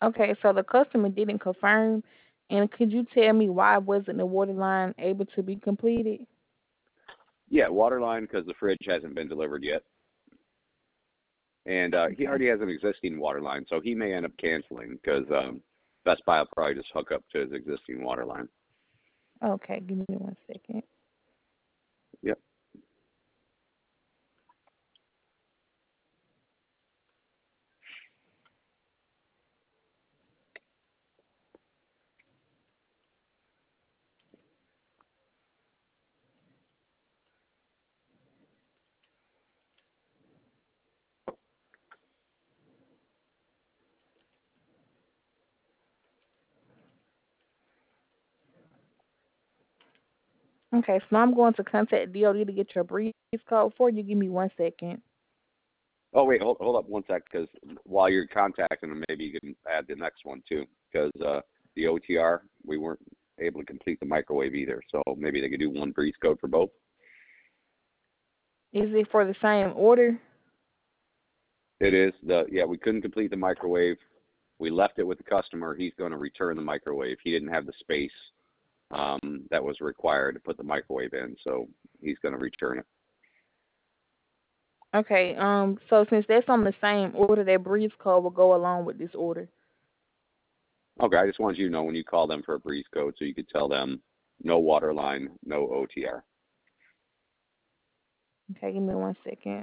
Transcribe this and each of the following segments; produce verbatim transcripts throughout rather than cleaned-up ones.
Okay, so the customer didn't confirm, and could you tell me why wasn't the water line able to be completed? Yeah, water line because the fridge hasn't been delivered yet, and uh, he Okay. already has an existing water line, so he may end up canceling because um, Best Buy will probably just hook up to his existing water line. Okay, give me one second. Yep. Okay, so now I'm going to contact D O D to get your breeze code for you. Give me one second. Oh wait, hold hold up one sec, because while you're contacting them, maybe you can add the next one too, because uh, the O T R we weren't able to complete the microwave either, so maybe they could do one breeze code for both. Is it for the same order? It is the yeah we couldn't complete the microwave. We left it with the customer. He's going to return the microwave. He didn't have the space um, that was required to put the microwave in, so he's going to return it. Okay, um, so since that's on the same order, that breeze code will go along with this order. Okay, I just wanted you to know when you call them for a breeze code, so you could tell them no water line, no O T R. Okay, give me one second.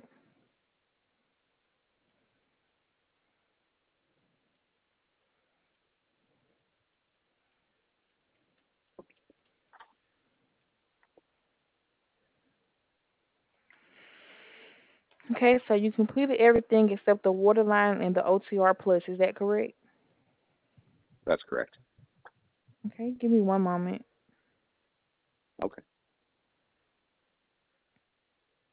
Okay, so you completed everything except the water line and the O T R plus. Is that correct? That's correct. Okay, give me one moment.